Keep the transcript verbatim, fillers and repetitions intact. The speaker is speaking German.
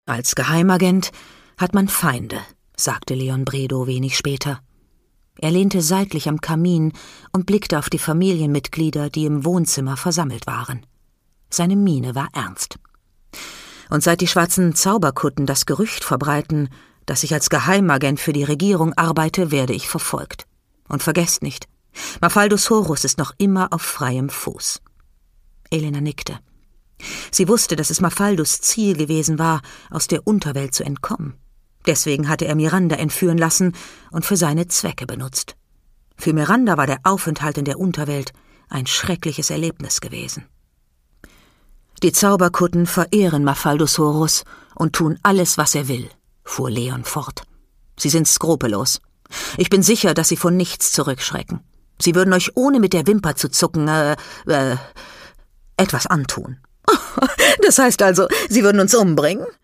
»Als Geheimagent hat man Feinde«, sagte Leon Bredow wenig später. Er lehnte seitlich am Kamin und blickte auf die Familienmitglieder, die im Wohnzimmer versammelt waren. Seine Miene war ernst. »Und seit die schwarzen Zauberkutten das Gerücht verbreiten, dass ich als Geheimagent für die Regierung arbeite, werde ich verfolgt. Und vergesst nicht, Mafaldus Horus ist noch immer auf freiem Fuß.« Elena nickte. Sie wusste, dass es Mafaldus Ziel gewesen war, aus der Unterwelt zu entkommen. Deswegen hatte er Miranda entführen lassen und für seine Zwecke benutzt. Für Miranda war der Aufenthalt in der Unterwelt ein schreckliches Erlebnis gewesen. »Die Zauberkutten verehren Mafaldus Horus und tun alles, was er will«, fuhr Leon fort. »Sie sind skrupellos. Ich bin sicher, dass sie von nichts zurückschrecken. Sie würden euch ohne mit der Wimper zu zucken, äh, äh, etwas antun.« »Das heißt also, sie würden uns umbringen?«